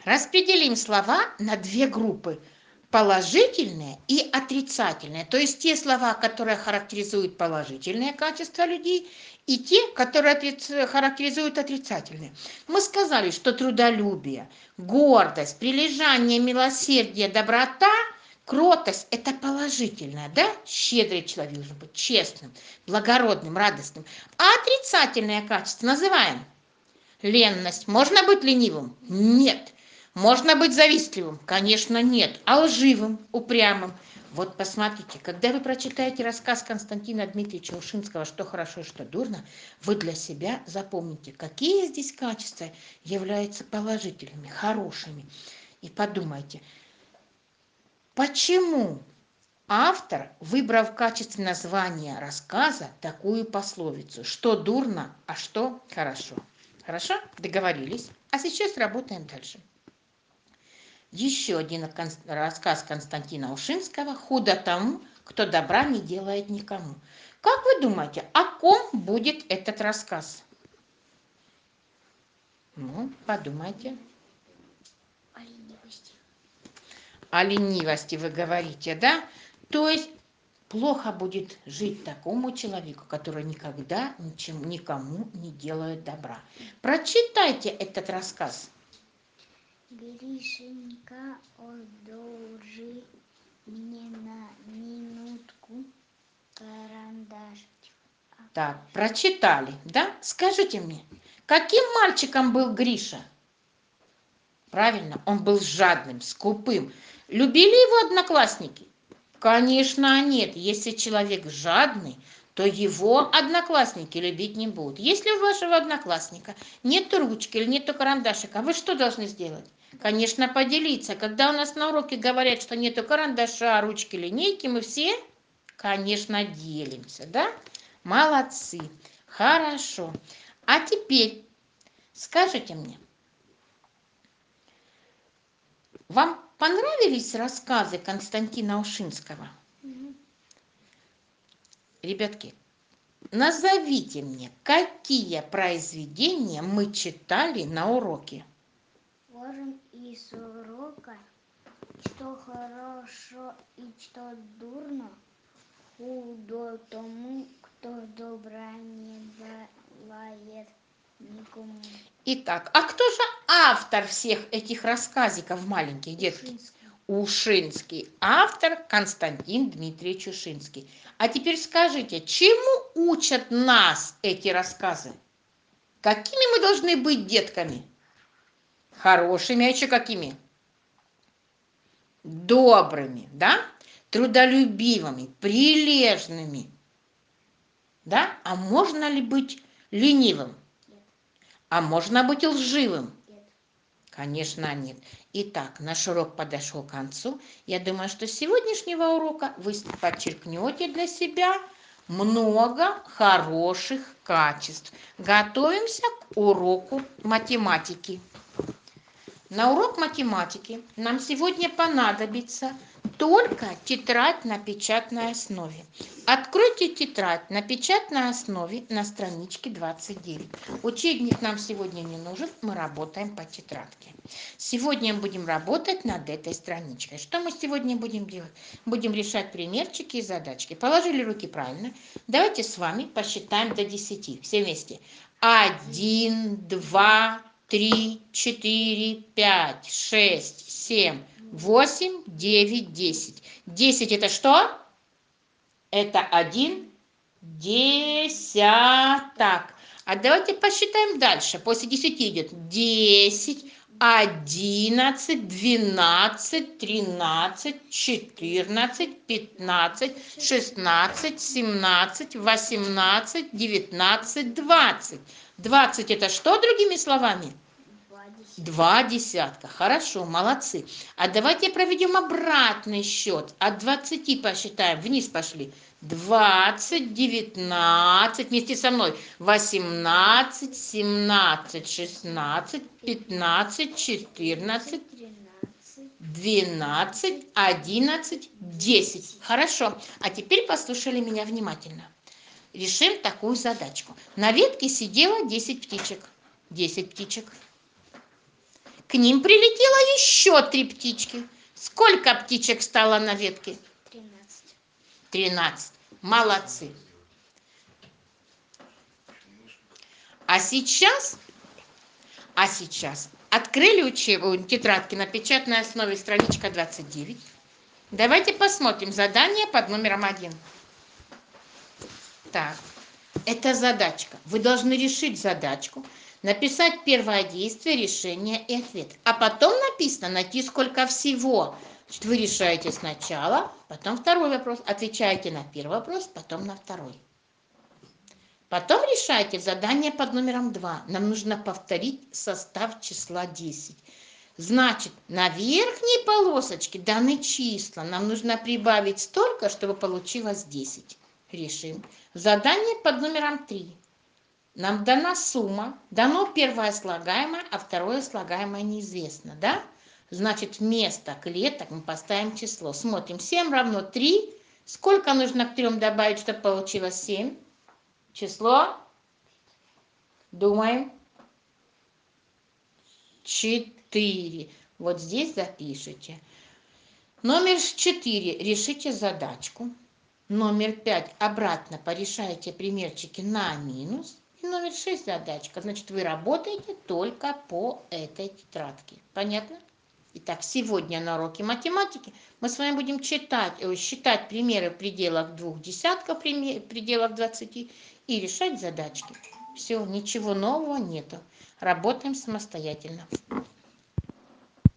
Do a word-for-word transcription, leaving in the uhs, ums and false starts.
Распределим слова на две группы. Положительные и отрицательные. То есть те слова, которые характеризуют положительные качества людей, и те, которые отриц- характеризуют отрицательные. Мы сказали, что трудолюбие, гордость, прилежание, милосердие, доброта, кротость – это положительное, да? Щедрый человек должен быть честным, благородным, радостным. А отрицательное качество называем ленность. Можно быть ленивым? Нет. Можно быть завистливым? Конечно, нет. А лживым, упрямым? Вот посмотрите, когда вы прочитаете рассказ Константина Дмитриевича Ушинского «Что хорошо и что дурно», вы для себя запомните, какие здесь качества являются положительными, хорошими. И подумайте, почему автор выбрал в качестве названия рассказа такую пословицу «Что дурно, а что хорошо». Хорошо? Договорились. А сейчас работаем дальше. Еще один рассказ Константина Ушинского «Худо тому, кто добра не делает никому». Как вы думаете, о ком будет этот рассказ? Ну, подумайте. О ленивости. О ленивости вы говорите, да? То есть плохо будет жить такому человеку, который никогда ничем, никому не делает добра. Прочитайте этот рассказ. Гришенька, одолжи мне на минутку карандаш. Так, прочитали, да? Скажите мне, каким мальчиком был Гриша? Правильно, он был жадным, скупым. Любили его одноклассники? Конечно, нет. Если человек жадный, то его одноклассники любить не будут. Если у вашего одноклассника нет ручки или нет карандашика, вы что должны сделать? Конечно, поделиться. Когда у нас на уроке говорят, что нету карандаша, ручки, линейки, мы все, конечно, делимся, да? Молодцы. Хорошо. А теперь скажите мне, вам понравились рассказы Константина Ушинского? Угу. Ребятки, назовите мне, какие произведения мы читали на уроке. Ложим из урока, что хорошо и что дурно, худо тому, кто добра не желает никому. Итак, а кто же автор всех этих рассказиков маленьких, детки? Ушинский. Ушинский. Автор Константин Дмитриевич Ушинский. А теперь скажите, чему учат нас эти рассказы? Какими мы должны быть детками? Хорошими, а еще какими? Добрыми, да? Трудолюбивыми, прилежными. Да? А можно ли быть ленивым? Нет. А можно быть лживым? Нет. Конечно, нет. Итак, наш урок подошел к концу. Я думаю, что с сегодняшнего урока вы подчеркнете для себя много хороших качеств. Готовимся к уроку математики. На урок математики нам сегодня понадобится только тетрадь на печатной основе. Откройте тетрадь на печатной основе на страничке двадцать девять. Учебник нам сегодня не нужен, мы работаем по тетрадке. Сегодня мы будем работать над этой страничкой. Что мы сегодня будем делать? Будем решать примерчики и задачки. Положили руки правильно. Давайте с вами посчитаем до десяти. Все вместе. Один, два, три, четыре, пять, шесть, семь, восемь, девять, десять. Десять это что? Это один десяток. А давайте посчитаем дальше. После десяти идет десять, одиннадцать, двенадцать, тринадцать, четырнадцать, пятнадцать, шестнадцать, семнадцать, восемнадцать, девятнадцать, двадцать. двадцать это что, другими словами? Два десятка. Хорошо, молодцы. А давайте проведем обратный счет. От двадцати посчитаем. Вниз пошли. двадцать, девятнадцать, вместе со мной. восемнадцать, семнадцать, шестнадцать, пятнадцать, четырнадцать, двенадцать, одиннадцать, десять. Хорошо. А теперь послушали меня внимательно. Решим такую задачку. На ветке сидело десять птичек. десять птичек. К ним прилетело еще три птички. Сколько птичек стало на ветке? Тринадцать. Тринадцать. Молодцы. А сейчас, а сейчас открыли учебу, тетрадки на печатной основе, страничка двадцать девять. Давайте посмотрим задание под номером один. Так, это задачка. Вы должны решить задачку, написать первое действие, решение и ответ. А потом написано найти сколько всего. Значит, вы решаете сначала, потом второй вопрос, отвечаете на первый вопрос, потом на второй. Потом решайте задание под номером два. Нам нужно повторить состав числа десять. Значит, на верхней полосочке даны числа. Нам нужно прибавить столько, чтобы получилось десять. Решим. Задание под номером три. Нам дана сумма, дано первое слагаемое, а второе слагаемое неизвестно, да? Значит, вместо клеток мы поставим число. Смотрим, семь равно три. Сколько нужно к трем добавить, чтобы получилось семь? Число? Думаем. четыре. Вот здесь запишите. Номер четыре. Решите задачку. Номер пять. Обратно порешайте примерчики на минус. И номер шесть задачка. Значит, вы работаете только по этой тетрадке. Понятно? Итак, сегодня на уроке математики мы с вами будем читать, э, считать примеры в пределах двух десятков, в пределах двадцати и решать задачки. Все, ничего нового нету. Работаем самостоятельно.